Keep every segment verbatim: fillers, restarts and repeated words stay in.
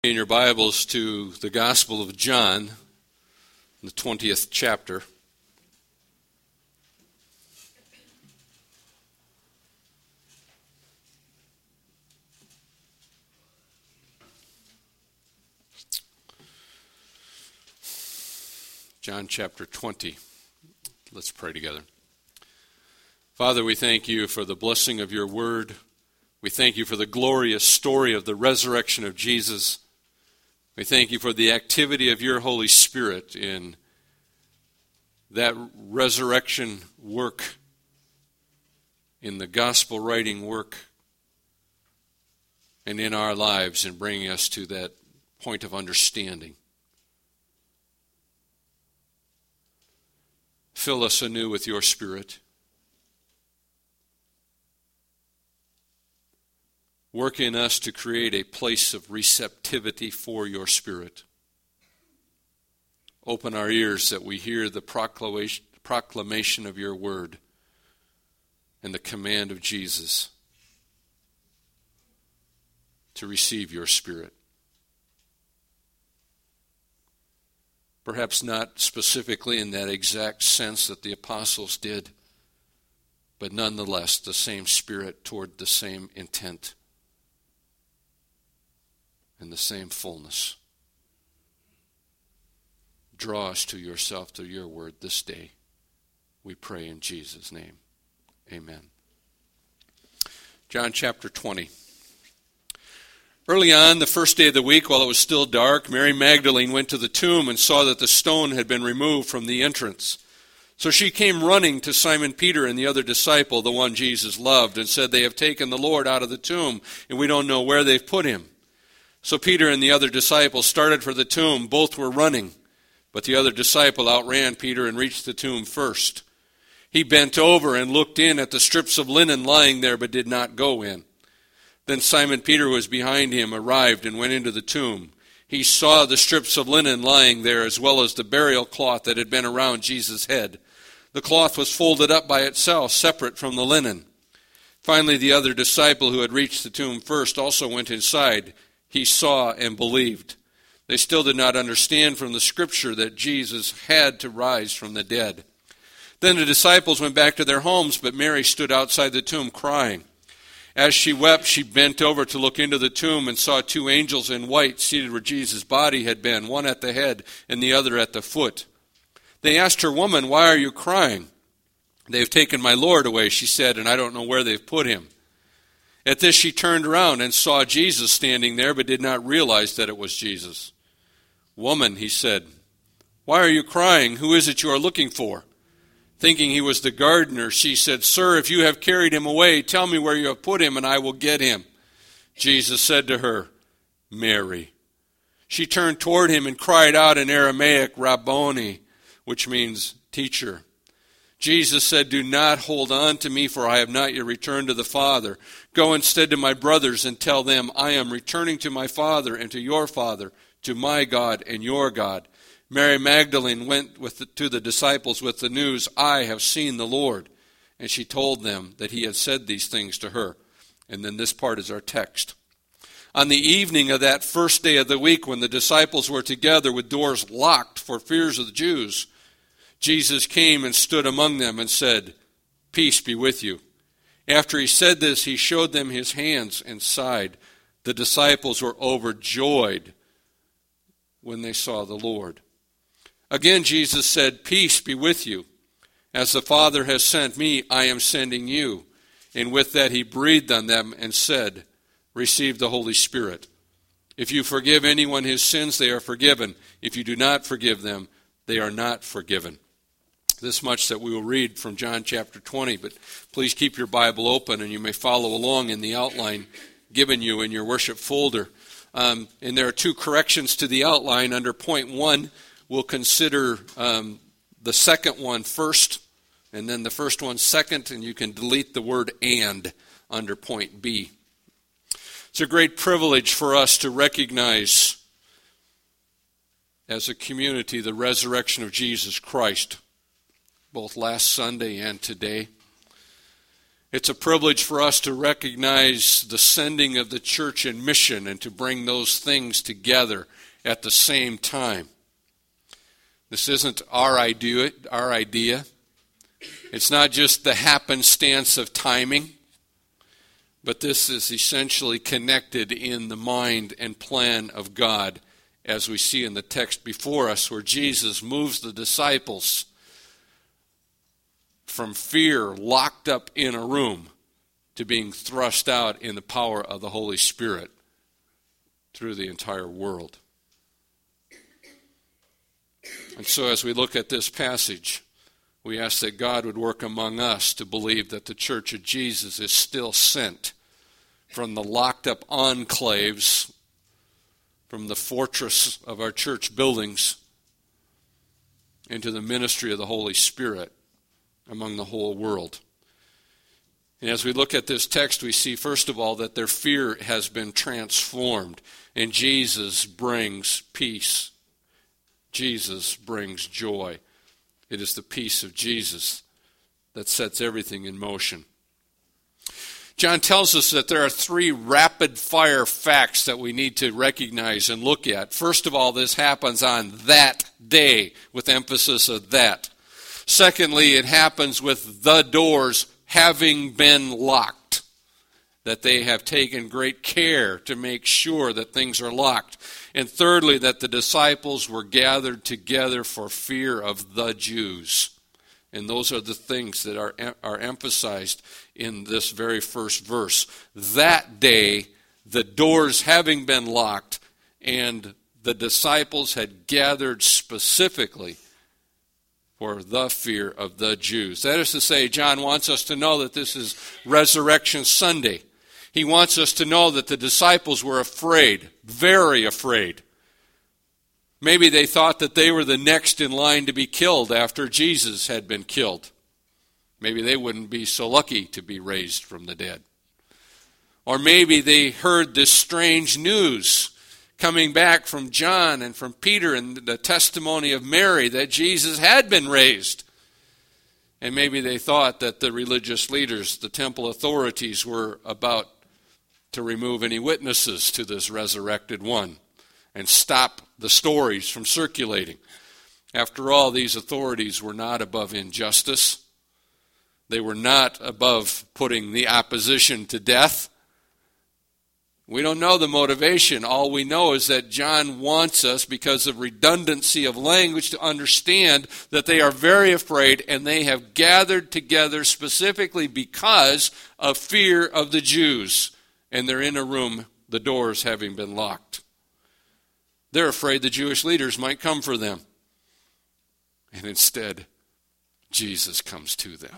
In your Bibles to the Gospel of John, the twentieth chapter. John chapter twenty. Let's pray together. Father, we thank you for the blessing of your word. We thank you for the glorious story of the resurrection of Jesus. We thank you for the activity of your Holy Spirit in that resurrection work, in the gospel writing work, and in our lives in bringing us to that point of understanding. Fill us anew with your Spirit. Work in us to create a place of receptivity for your Spirit. Open our ears that we hear the proclamation, proclamation of your word and the command of Jesus to receive your Spirit. Perhaps not specifically in that exact sense that the apostles did, but nonetheless the same Spirit toward the same intent. And the same fullness. Draw us to yourself through your word this day. We pray in Jesus' name. Amen. John chapter twenty. Early on, the first day of the week, while it was still dark, Mary Magdalene went to the tomb and saw that the stone had been removed from the entrance. So she came running to Simon Peter and the other disciple, the one Jesus loved, and said, "They have taken the Lord out of the tomb, and we don't know where they've put him." So Peter and the other disciple started for the tomb. Both were running, but the other disciple outran Peter and reached the tomb first. He bent over and looked in at the strips of linen lying there, but did not go in. Then Simon Peter, who was behind him, arrived and went into the tomb. He saw the strips of linen lying there, as well as the burial cloth that had been around Jesus' head. The cloth was folded up by itself, separate from the linen. Finally, the other disciple who had reached the tomb first also went inside. He saw and believed. They still did not understand from the scripture that Jesus had to rise from the dead. Then the disciples went back to their homes, but Mary stood outside the tomb crying. As she wept, she bent over to look into the tomb and saw two angels in white seated where Jesus' body had been, one at the head and the other at the foot. They asked her, "Woman, why are you crying?" "They've taken my Lord away," she said, "and I don't know where they've put him." At this she turned around and saw Jesus standing there, but did not realize that it was Jesus. "Woman," he said, "why are you crying? Who is it you are looking for?" Thinking he was the gardener, she said, "Sir, if you have carried him away, tell me where you have put him, and I will get him." Jesus said to her, "Mary." She turned toward him and cried out in Aramaic, "Rabboni," which means teacher. Jesus said, "Do not hold on to me, for I have not yet returned to the Father. Go instead to my brothers and tell them, I am returning to my Father and to your Father, to my God and your God." Mary Magdalene went with the, to the disciples with the news, "I have seen the Lord." And she told them that he had said these things to her. And then this part is our text. On the evening of that first day of the week, when the disciples were together with doors locked for fears of the Jews, Jesus came and stood among them and said, "Peace be with you." After he said this, he showed them his hands and side. The disciples were overjoyed when they saw the Lord. Again, Jesus said, "Peace be with you. As the Father has sent me, I am sending you." And with that he breathed on them and said, "Receive the Holy Spirit. If you forgive anyone his sins, they are forgiven. If you do not forgive them, they are not forgiven." This much that we will read from John chapter twenty, but please keep your Bible open and you may follow along in the outline given you in your worship folder. Um, and there are two corrections to the outline. Under point one, we'll consider um, the second one first, and then the first one second, and you can delete the word "and" under point B. It's a great privilege for us to recognize as a community the resurrection of Jesus Christ, both last Sunday and today. It's a privilege for us to recognize the sending of the church in mission and to bring those things together at the same time. This isn't our idea, our idea. It's not just the happenstance of timing, but this is essentially connected in the mind and plan of God, as we see in the text before us, where Jesus moves the disciples from fear, locked up in a room, to being thrust out in the power of the Holy Spirit through the entire world. And so as we look at this passage, we ask that God would work among us to believe that the Church of Jesus is still sent from the locked up enclaves, from the fortress of our church buildings, into the ministry of the Holy Spirit among the whole world. And as we look at this text, we see, first of all, that their fear has been transformed, and Jesus brings peace. Jesus brings joy. It is the peace of Jesus that sets everything in motion. John tells us that there are three rapid-fire facts that we need to recognize and look at. First of all, this happens on that day, with emphasis of that. Secondly, it happens with the doors having been locked, that they have taken great care to make sure that things are locked. And thirdly, that the disciples were gathered together for fear of the Jews. And those are the things that are, are emphasized in this very first verse. That day, the doors having been locked, and the disciples had gathered specifically for the fear of the Jews. That is to say, John wants us to know that this is Resurrection Sunday. He wants us to know that the disciples were afraid, very afraid. Maybe they thought that they were the next in line to be killed after Jesus had been killed. Maybe they wouldn't be so lucky to be raised from the dead. Or maybe they heard this strange news coming back from John and from Peter and the testimony of Mary that Jesus had been raised. And maybe they thought that the religious leaders, the temple authorities, were about to remove any witnesses to this resurrected one and stop the stories from circulating. After all, these authorities were not above injustice. They were not above putting the opposition to death. We don't know the motivation. All we know is that John wants us, because of redundancy of language, to understand that they are very afraid, and they have gathered together specifically because of fear of the Jews. And they're in a room, the doors having been locked. They're afraid the Jewish leaders might come for them. And instead, Jesus comes to them.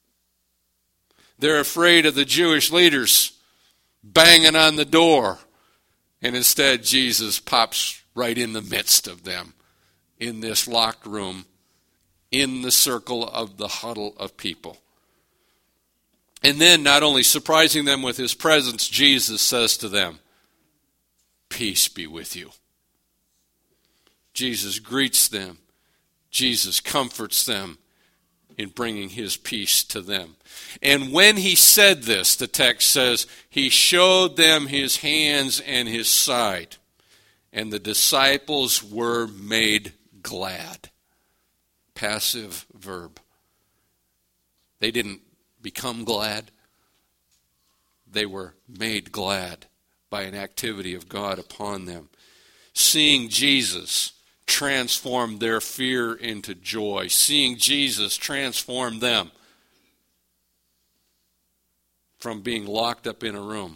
They're afraid of the Jewish leaders banging on the door. And instead, Jesus pops right in the midst of them, in this locked room, in the circle of the huddle of people. And then, not only surprising them with his presence, Jesus says to them, "Peace be with you." Jesus greets them. Jesus comforts them in bringing his peace to them. And when he said this, the text says, he showed them his hands and his side. And the disciples were made glad. Passive verb. They didn't become glad. They were made glad by an activity of God upon them. Seeing Jesus transform their fear into joy. Seeing Jesus transform them from being locked up in a room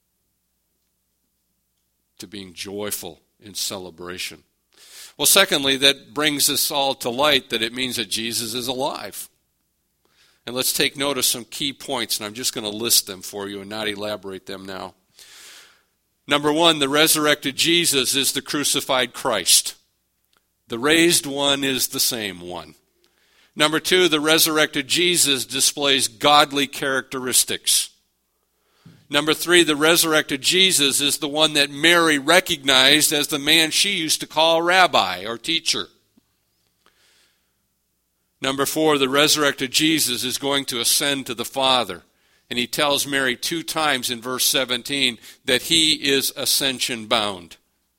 to being joyful in celebration. Well, secondly, that brings us all to light that it means that Jesus is alive. And let's take note of some key points, and I'm just going to list them for you and not elaborate them now. Number one, the resurrected Jesus is the crucified Christ. The raised one is the same one. Number two, the resurrected Jesus displays godly characteristics. Number three, the resurrected Jesus is the one that Mary recognized as the man she used to call rabbi or teacher. Number four, the resurrected Jesus is going to ascend to the Father, And he tells Mary two times in verse seventeen that he is ascension bound.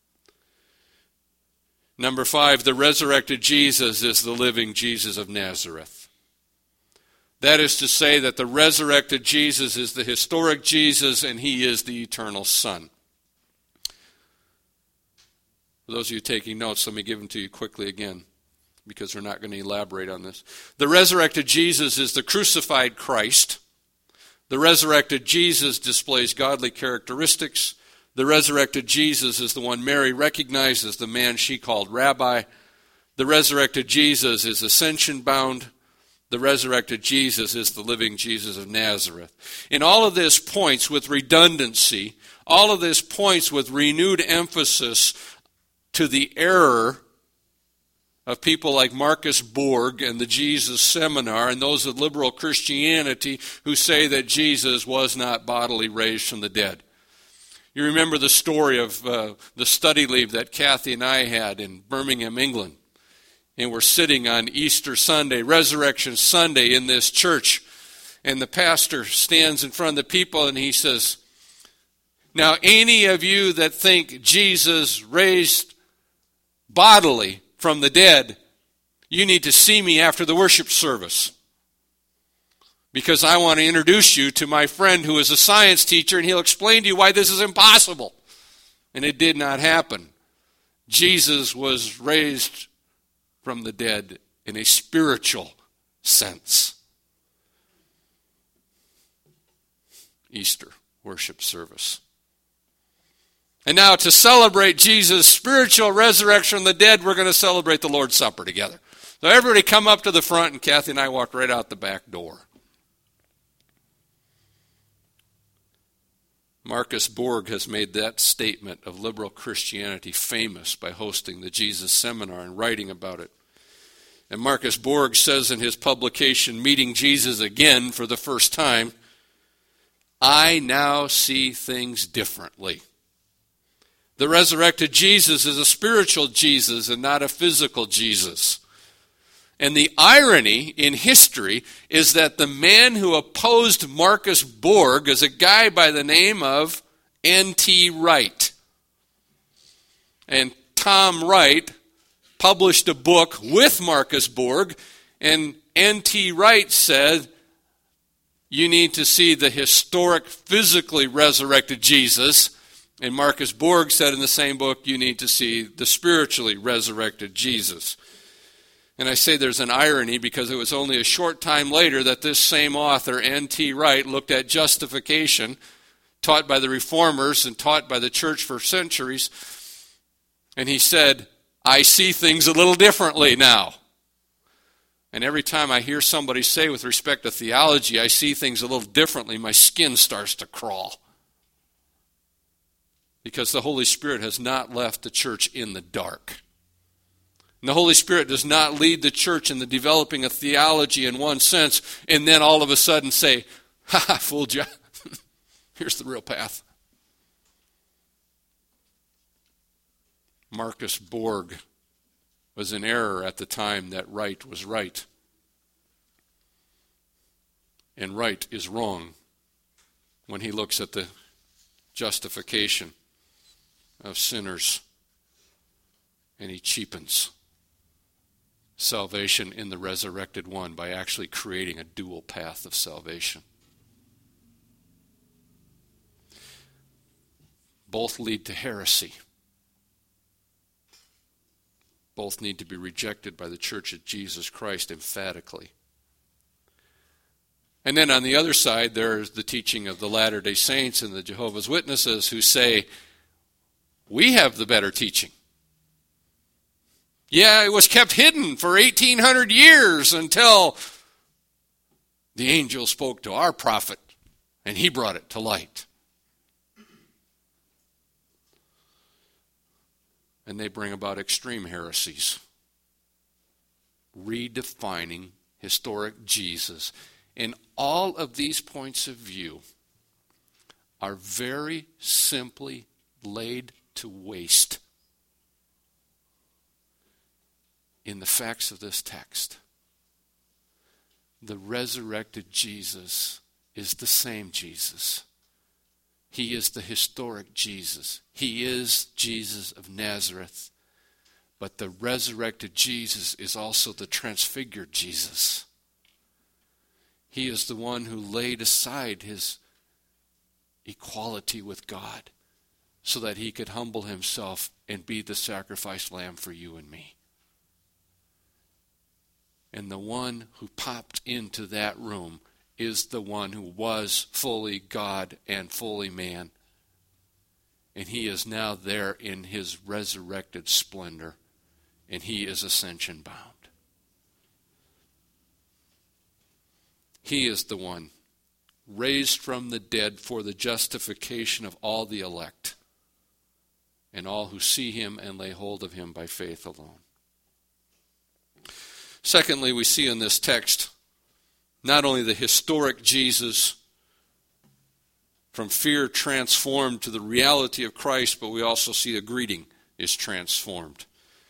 Number five, the resurrected Jesus is the living Jesus of Nazareth. That is to say that the resurrected Jesus is the historic Jesus and he is the eternal Son. For those of you taking notes, let me give them to you quickly again, because we're not going to elaborate on this. The resurrected Jesus is the crucified Christ. The resurrected Jesus displays godly characteristics. The resurrected Jesus is the one Mary recognized as the man she called Rabbi. The resurrected Jesus is ascension bound. The resurrected Jesus is the living Jesus of Nazareth. And all of this points with redundancy. All of this points with renewed emphasis to the error of people like Marcus Borg and the Jesus Seminar and those of liberal Christianity who say that Jesus was not bodily raised from the dead. You remember the story of uh, the study leave that Kathy and I had in Birmingham, England. And we're sitting on Easter Sunday, Resurrection Sunday in this church. And the pastor stands in front of the people and he says, "Now any of you that think Jesus raised bodily from the dead, you need to see me after the worship service. Because I want to introduce you to my friend who is a science teacher, and he'll explain to you why this is impossible." And it did not happen. Jesus was raised from the dead in a spiritual sense. Easter worship service. And now to celebrate Jesus' spiritual resurrection from the dead, we're going to celebrate the Lord's Supper together. So everybody come up to the front, and Kathy and I walked right out the back door. Marcus Borg has made that statement of liberal Christianity famous by hosting the Jesus Seminar and writing about it. And Marcus Borg says in his publication, Meeting Jesus Again for the First Time, "I now see things differently. The resurrected Jesus is a spiritual Jesus and not a physical Jesus. And the irony in history is that the man who opposed Marcus Borg is a guy by the name of N T Wright. And Tom Wright published a book with Marcus Borg, and N T Wright said, you need to see the historic, physically resurrected Jesus. And Marcus Borg said in the same book, you need to see the spiritually resurrected Jesus. And I say there's an irony because it was only a short time later that this same author, N T Wright, looked at justification, taught by the Reformers and taught by the church for centuries, and he said, I see things a little differently now. And every time I hear somebody say with respect to theology, I see things a little differently, my skin starts to crawl. Because the Holy Spirit has not left the church in the dark. And the Holy Spirit does not lead the church in the developing of theology in one sense, and then all of a sudden say, ha ha, fooled you. Here's the real path. Marcus Borg was in error at the time that Wright was right. And Wright is wrong when he looks at the justification of sinners, and he cheapens salvation in the resurrected one by actually creating a dual path of salvation. Both lead to heresy. Both need to be rejected by the Church of Jesus Christ emphatically. And then on the other side, there's the teaching of the Latter-day Saints and the Jehovah's Witnesses who say, we have the better teaching. Yeah, it was kept hidden for eighteen hundred years until the angel spoke to our prophet and he brought it to light. And they bring about extreme heresies, redefining historic Jesus. And all of these points of view are very simply laid to waste in the facts of this text. The resurrected Jesus is the same Jesus. He is the historic Jesus. He is Jesus of Nazareth. But the resurrected Jesus is also the transfigured Jesus. He is the one who laid aside his equality with God so that he could humble himself and be the sacrificed lamb for you and me. And the one who popped into that room is the one who was fully God and fully man. And he is now there in his resurrected splendor, and he is ascension bound. He is the one raised from the dead for the justification of all the elect and all who see him and lay hold of him by faith alone. Secondly, we see in this text not only the historic Jesus from fear transformed to the reality of Christ, but we also see a greeting is transformed.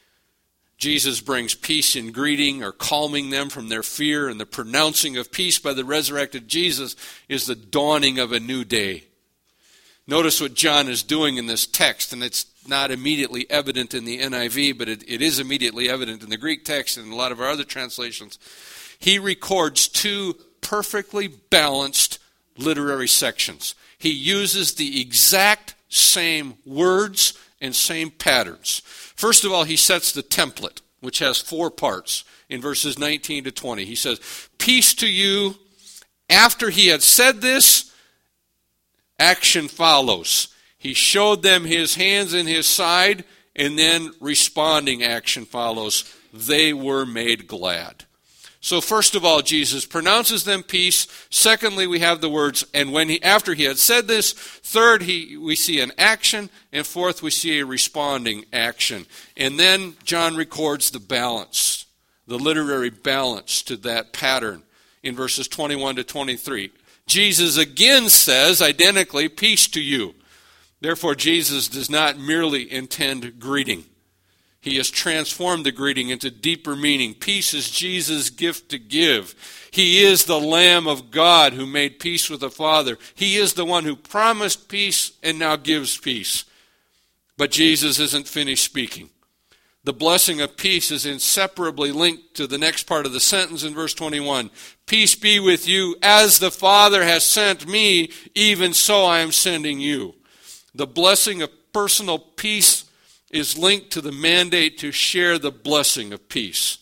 Jesus brings peace in greeting or calming them from their fear, and the pronouncing of peace by the resurrected Jesus is the dawning of a new day. Notice what John is doing in this text, and it's not immediately evident in the N I V, but it, it is immediately evident in the Greek text and a lot of our other translations. He records two perfectly balanced literary sections. He uses the exact same words and same patterns. First of all, he sets the template, which has four parts in verses nineteen to twenty. He says, "Peace to you." After he had said this, action follows. He showed them his hands and his side, and then responding action follows. They were made glad. So first of all, Jesus pronounces them peace. Secondly, we have the words, and when he, after he had said this. Third, he, we see an action. And fourth, we see a responding action. And then John records the balance, the literary balance to that pattern in verses twenty-one to twenty-three. Jesus again says, identically, peace to you. Therefore, Jesus does not merely intend greeting. He has transformed the greeting into deeper meaning. Peace is Jesus' gift to give. He is the Lamb of God who made peace with the Father. He is the one who promised peace and now gives peace. But Jesus isn't finished speaking. The blessing of peace is inseparably linked to the next part of the sentence in verse twenty-one. Peace be with you. As the Father has sent me, even so I am sending you. The blessing of personal peace is linked to the mandate to share the blessing of peace.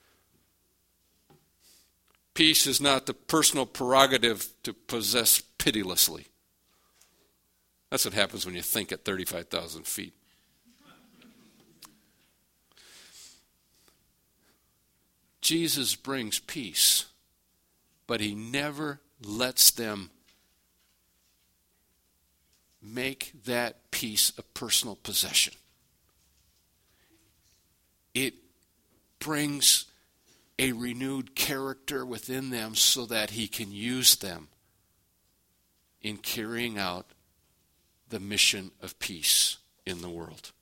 Peace is not the personal prerogative to possess pitilessly. That's what happens when you think at thirty-five thousand feet. Jesus brings peace, but he never lets them make that peace a personal possession. It brings a renewed character within them so that he can use them in carrying out the mission of peace in the world.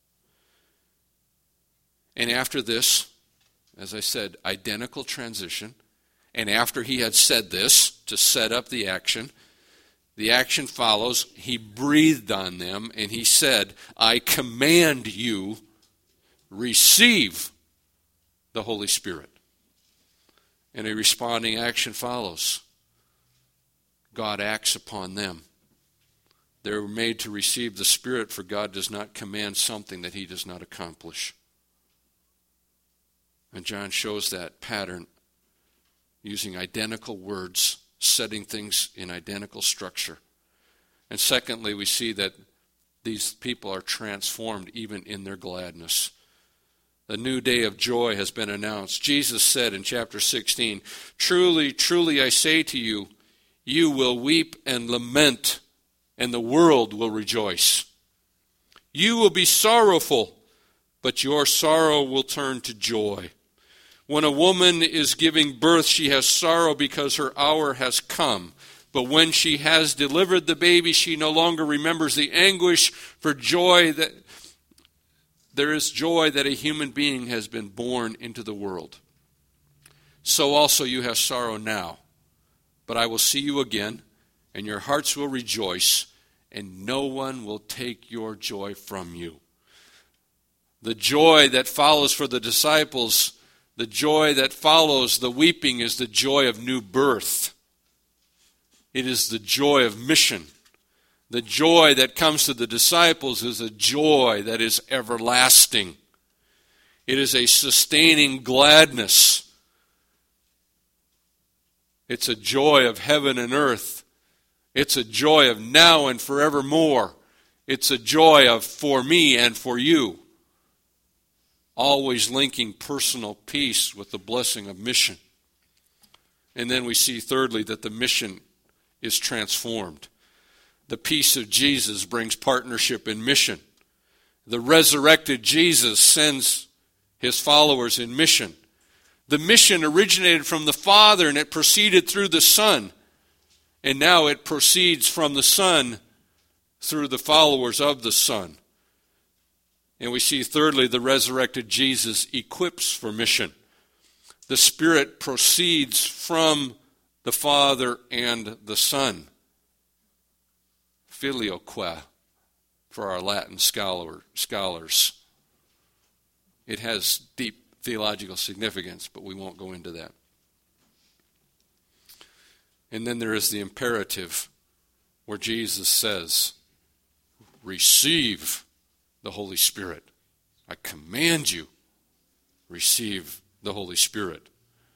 And after this, as I said, identical transition. And after he had said this to set up the action, the action follows. He breathed on them and he said, I command you, receive the Holy Spirit. And a responding action follows. God acts upon them. They're made to receive the Spirit, for God does not command something that he does not accomplish. And John shows that pattern using identical words, setting things in identical structure. And secondly, we see that these people are transformed even in their gladness. A new day of joy has been announced. Jesus said in chapter sixteen, Truly, truly I say to you, you will weep and lament, and the world will rejoice. You will be sorrowful, but your sorrow will turn to joy. When a woman is giving birth, she has sorrow because her hour has come. But when she has delivered the baby, she no longer remembers the anguish for joy that there is joy that a human being has been born into the world. So also you have sorrow now, but I will see you again, and your hearts will rejoice, and no one will take your joy from you. The joy that follows for the disciples, the joy that follows the weeping, is the joy of new birth. It is the joy of mission. The joy that comes to the disciples is a joy that is everlasting. It is a sustaining gladness. It's a joy of heaven and earth. It's a joy of now and forevermore. It's a joy of for me and for you. Always linking personal peace with the blessing of mission. And then we see thirdly that the mission is transformed. The peace of Jesus brings partnership in mission. The resurrected Jesus sends his followers in mission. The mission originated from the Father and it proceeded through the Son. And now it proceeds from the Son through the followers of the Son. And we see thirdly, the resurrected Jesus equips for mission. The Spirit proceeds from the Father and the Son. Filioque for our Latin scholar, scholars. It has deep theological significance, but we won't go into that. And then there is the imperative where Jesus says, receive the Holy Spirit. I command you, receive the Holy Spirit.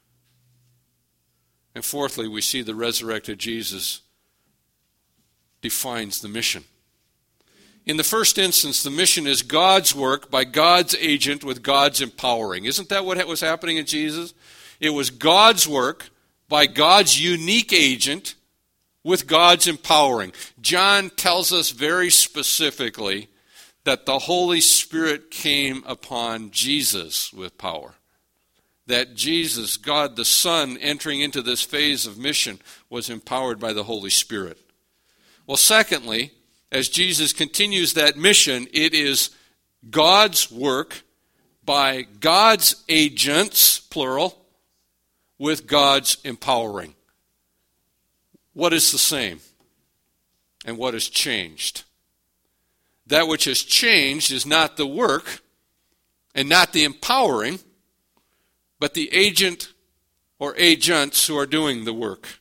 And fourthly, we see the resurrected Jesus defines the mission. In the first instance, the mission is God's work by God's agent with God's empowering. Isn't that what was happening in Jesus? It was God's work by God's unique agent with God's empowering. John tells us very specifically that the Holy Spirit came upon Jesus with power. That Jesus, God the Son, entering into this phase of mission, was empowered by the Holy Spirit. Well, secondly, as Jesus continues that mission, it is God's work by God's agents, plural, with God's empowering. What is the same? And what has changed? That which has changed is not the work and not the empowering, but the agent or agents who are doing the work.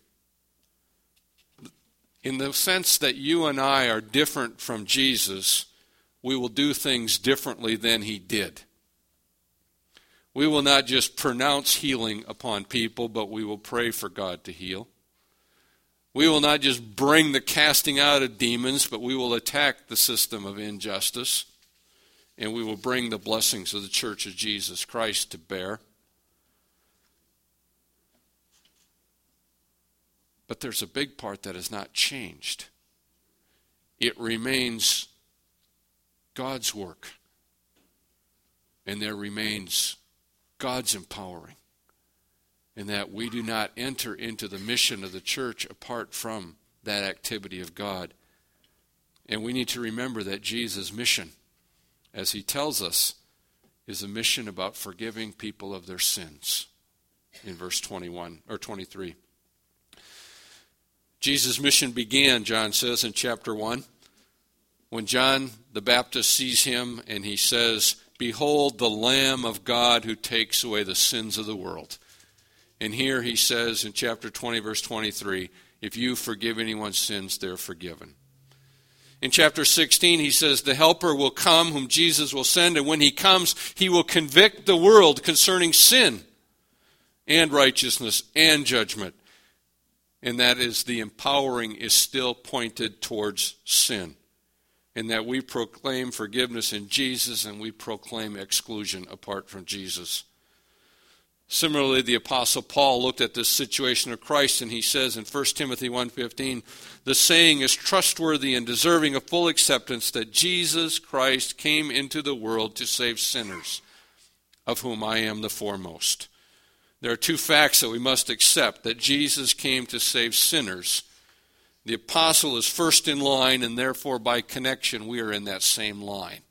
In the sense that you and I are different from Jesus, we will do things differently than he did. We will not just pronounce healing upon people, but we will pray for God to heal. We will not just bring the casting out of demons, but we will attack the system of injustice, and we will bring the blessings of the Church of Jesus Christ to bear. But there's a big part that has not changed. It remains God's work. And there remains God's empowering. And that we do not enter into the mission of the church apart from that activity of God. And we need to remember that Jesus' mission, as he tells us, is a mission about forgiving people of their sins. In verse twenty-one or twenty-three. Jesus' mission began, John says in chapter one, when John the Baptist sees him and he says, behold the Lamb of God who takes away the sins of the world. And here he says in chapter twenty, verse twenty-three, if you forgive anyone's sins, they're forgiven. In chapter sixteen, he says, the Helper will come whom Jesus will send, and when he comes, he will convict the world concerning sin and righteousness and judgment. And that is the empowering is still pointed towards sin. And that we proclaim forgiveness in Jesus and we proclaim exclusion apart from Jesus. Similarly, the Apostle Paul looked at this situation of Christ and he says in First Timothy one fifteen, the saying is trustworthy and deserving of full acceptance that Jesus Christ came into the world to save sinners, of whom I am the foremost. There are two facts that we must accept, that Jesus came to save sinners. The apostle is first in line, and therefore by connection we are in that same line.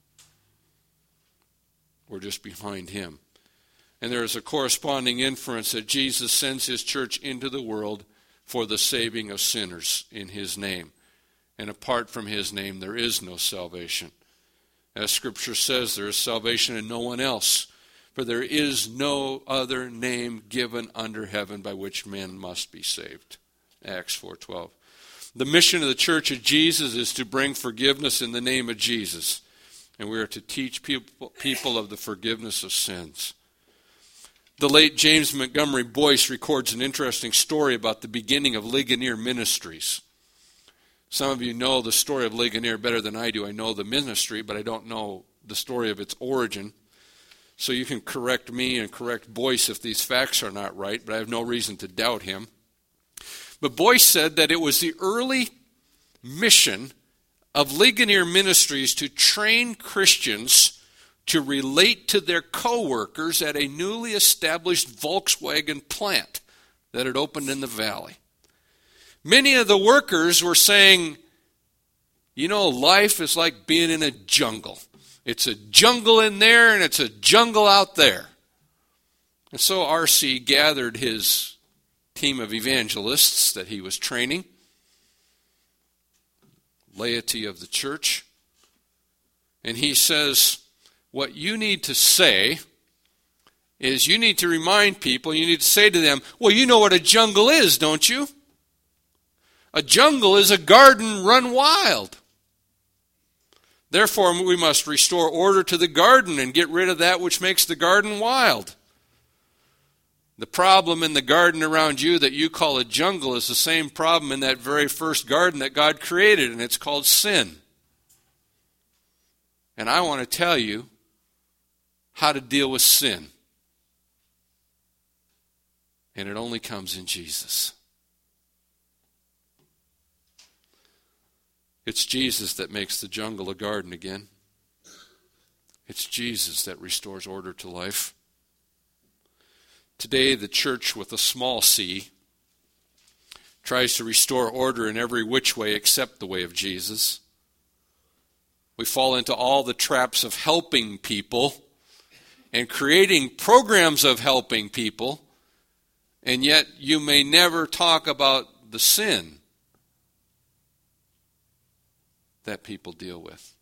We're just behind him. And there is a corresponding inference that Jesus sends his church into the world for the saving of sinners in his name. And apart from his name, there is no salvation. As Scripture says, there is salvation in no one else, for there is no other name given under heaven by which men must be saved. Acts four twelve. The mission of the Church of Jesus is to bring forgiveness in the name of Jesus. And we are to teach people, people of the forgiveness of sins. The late James Montgomery Boyce records an interesting story about the beginning of Ligonier Ministries. Some of you know the story of Ligonier better than I do. I know the ministry, but I don't know the story of its origin. So you can correct me and correct Boyce if these facts are not right, but I have no reason to doubt him. But Boyce said that it was the early mission of Ligonier Ministries to train Christians to relate to their co-workers at a newly established Volkswagen plant that had opened in the valley. Many of the workers were saying, you know, life is like being in a jungle. It's a jungle in there and it's a jungle out there. And so R C gathered his team of evangelists that he was training, laity of the church, and he says, what you need to say is you need to remind people, you need to say to them, well, you know what a jungle is, don't you? A jungle is a garden run wild. Therefore, we must restore order to the garden and get rid of that which makes the garden wild. The problem in the garden around you that you call a jungle is the same problem in that very first garden that God created, and it's called sin. And I want to tell you how to deal with sin. And it only comes in Jesus. It's Jesus that makes the jungle a garden again. It's Jesus that restores order to life. Today, the church with a small c tries to restore order in every which way except the way of Jesus. We fall into all the traps of helping people and creating programs of helping people, and yet you may never talk about the sin that people deal with.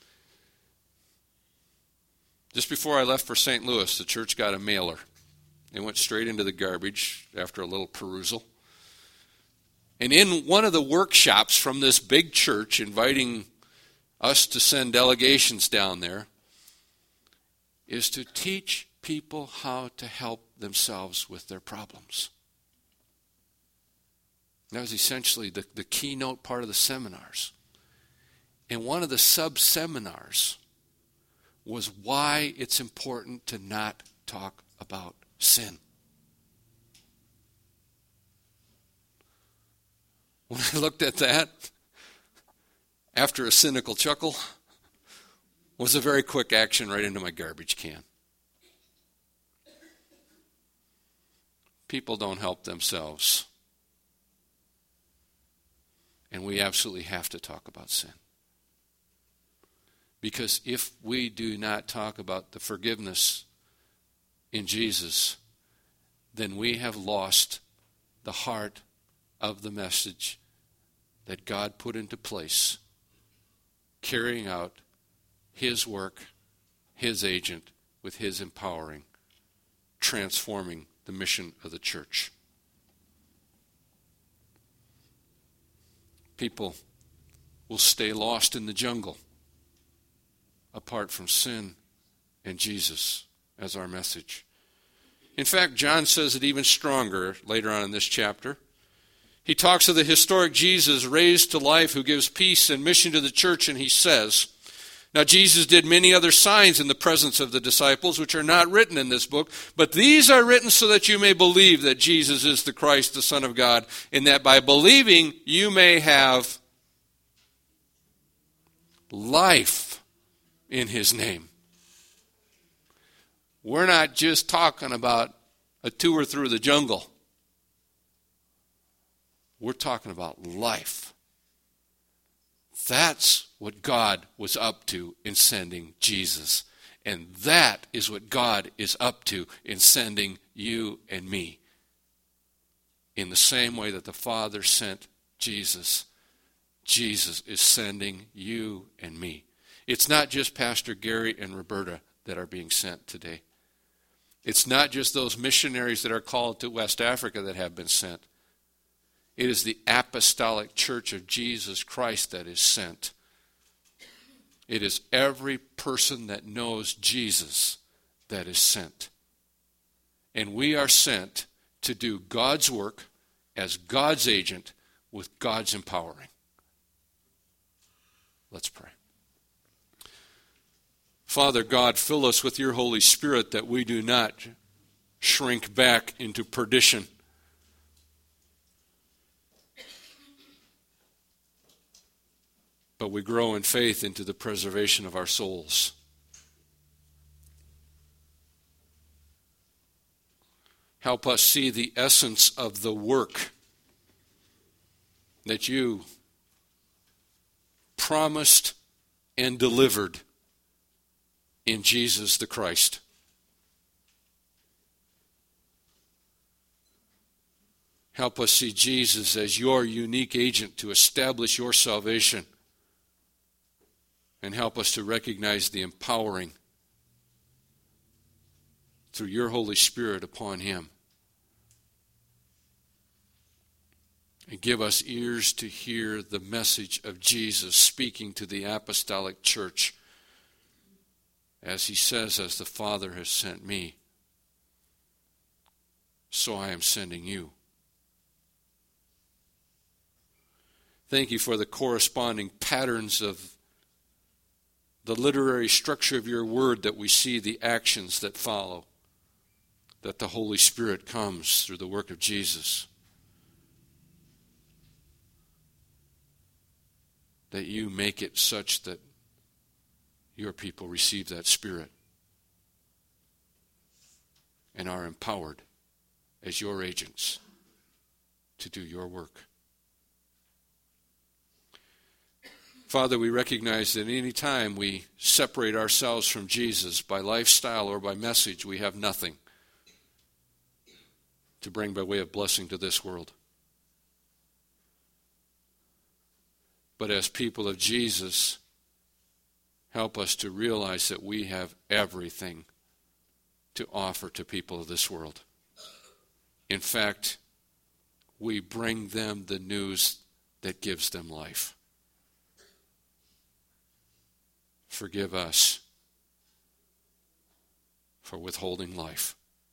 Just before I left for Saint Louis, the church got a mailer. It went straight into the garbage after a little perusal. And in one of the workshops from this big church inviting us to send delegations down there is to teach people how to help themselves with their problems. That was essentially the, the keynote part of the seminars. And one of the sub-seminars was why it's important to not talk about sin. When I looked at that, after a cynical chuckle, was a very quick action right into my garbage can. People don't help themselves. And we absolutely have to talk about sin. Because if we do not talk about the forgiveness in Jesus, then we have lost the heart of the message that God put into place, carrying out His work, His agent, with His empowering, transforming the mission of the church. People will stay lost in the jungle apart from sin and Jesus as our message. In fact, John says it even stronger later on in this chapter. He talks of the historic Jesus raised to life who gives peace and mission to the church, and he says, now Jesus did many other signs in the presence of the disciples, which are not written in this book, but these are written so that you may believe that Jesus is the Christ, the Son of God, and that by believing you may have life in His name. We're not just talking about a tour through the jungle. We're talking about life. That's what God was up to in sending Jesus. And that is what God is up to in sending you and me In the same way that the Father sent Jesus, Jesus is sending you and me. It's not just Pastor Gary and Roberta that are being sent today. It's not just those missionaries that are called to West Africa that have been sent. It is the apostolic church of Jesus Christ that is sent. It is every person that knows Jesus that is sent. And we are sent to do God's work as God's agent with God's empowering. Let's pray. Father God, fill us with your Holy Spirit that we do not shrink back into perdition. But we grow in faith into the preservation of our souls. Help us see the essence of the work that you promised and delivered in Jesus the Christ. Help us see Jesus as your unique agent to establish your salvation. And help us to recognize the empowering through your Holy Spirit upon him. And give us ears to hear the message of Jesus speaking to the apostolic church. As he says, as the Father has sent me, so I am sending you. Thank you for the corresponding patterns of the literary structure of your word, that we see the actions that follow, that the Holy Spirit comes through the work of Jesus, that you make it such that your people receive that Spirit and are empowered as your agents to do your work. Father, we recognize that any time we separate ourselves from Jesus by lifestyle or by message, we have nothing to bring by way of blessing to this world. But as people of Jesus, help us to realize that we have everything to offer to people of this world. In fact, we bring them the news that gives them life. Forgive us for withholding life,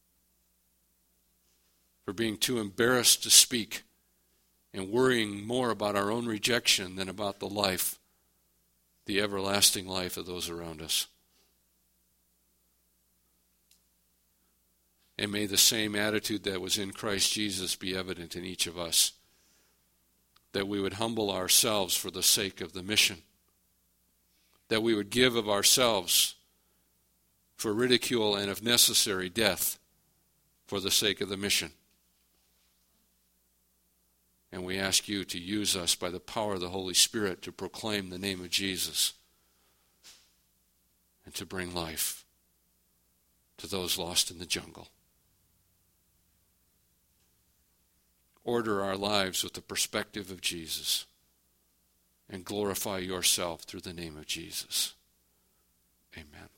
for being too embarrassed to speak and worrying more about our own rejection than about the life, the everlasting life of those around us. And may the same attitude that was in Christ Jesus be evident in each of us, that we would humble ourselves for the sake of the mission, that we would give of ourselves for ridicule and, if necessary, death for the sake of the mission. And we ask you to use us by the power of the Holy Spirit to proclaim the name of Jesus and to bring life to those lost in the jungle. Order our lives with the perspective of Jesus and glorify yourself through the name of Jesus. Amen.